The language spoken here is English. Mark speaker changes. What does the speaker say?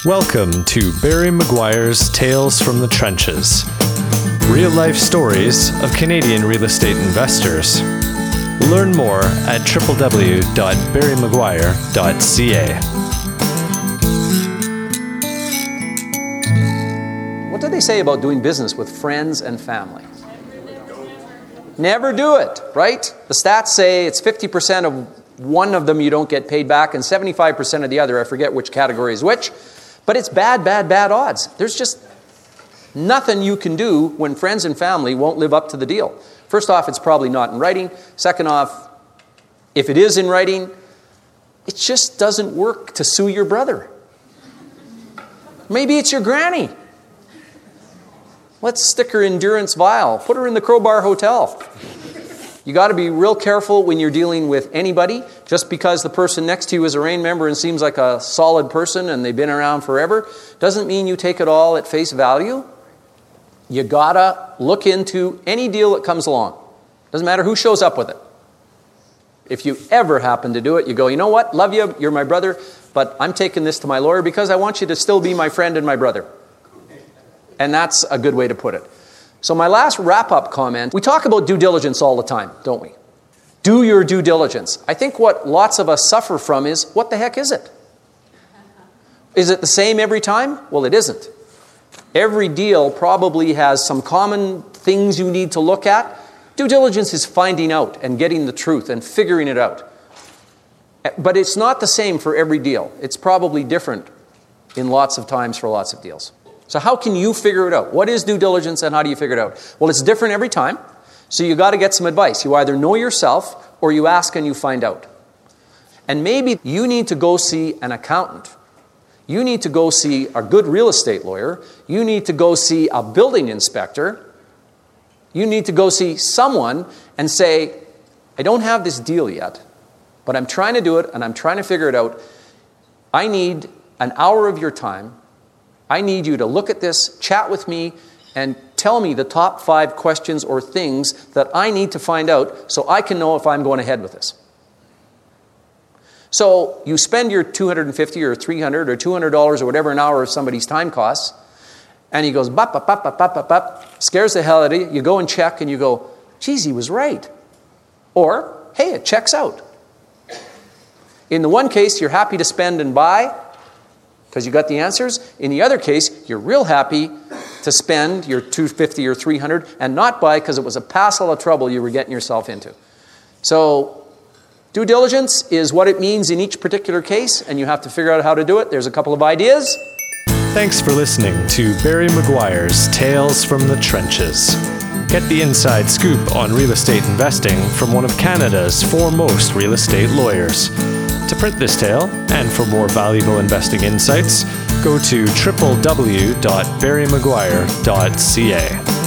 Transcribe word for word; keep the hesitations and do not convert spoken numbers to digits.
Speaker 1: Welcome to Barry Maguire's Tales from the Trenches. Real-life stories of Canadian real estate investors. Learn more at w w w dot barry maguire dot c a.
Speaker 2: What do they say about doing business with friends and family? Never do it, right? The stats say it's fifty percent of one of them you don't get paid back and seventy-five percent of the other. I forget which category is which. But it's bad, bad, bad odds. There's just nothing you can do when friends and family won't live up to the deal. First off, it's probably not in writing. Second off, if it is in writing, it just doesn't work to sue your brother. Maybe it's your granny. Let's stick her in durance vial. Put her in the Crowbar Hotel. You got to be real careful when you're dealing with anybody. Just because the person next to you is a REIN member and seems like a solid person and they've been around forever, doesn't mean you take it all at face value. You got to look into any deal that comes along. Doesn't matter who shows up with it. If you ever happen to do it, you go, you know what, love you, you're my brother, but I'm taking this to my lawyer because I want you to still be my friend and my brother. And that's a good way to put it. So my last wrap-up comment, we talk about due diligence all the time, don't we? Do your due diligence. I think what lots of us suffer from is, what the heck is it? Is it the same every time? Well, it isn't. Every deal probably has some common things you need to look at. Due diligence is finding out and getting the truth and figuring it out. But it's not the same for every deal. It's probably different in lots of times for lots of deals. So how can you figure it out? What is due diligence and how do you figure it out? Well, it's different every time. So you got to get some advice. You either know yourself or you ask and you find out. And maybe you need to go see an accountant. You need to go see a good real estate lawyer. You need to go see a building inspector. You need to go see someone and say, I don't have this deal yet, but I'm trying to do it and I'm trying to figure it out. I need an hour of your time. I need you to look at this, chat with me, and tell me the top five questions or things that I need to find out so I can know if I'm going ahead with this. So you spend your two hundred fifty dollars or three hundred dollars or two hundred dollars or whatever an hour of somebody's time costs, and he goes, bop, bop, bop, bop, bop, bop, bop, scares the hell out of you. You go and check, and you go, geez, he was right. Or, hey, it checks out. In the one case, you're happy to spend and buy, because you got the answers. In the other case, you're real happy to spend your two hundred fifty dollars or three hundred dollars and not buy because it was a passel of trouble you were getting yourself into. So due diligence is what it means in each particular case, and you have to figure out how to do it. There's a couple of ideas.
Speaker 1: Thanks for listening to Barry Maguire's Tales from the Trenches. Get the inside scoop on real estate investing from one of Canada's foremost real estate lawyers. To print this tale, and for more valuable investing insights, go to w w w dot barry maguire dot c a.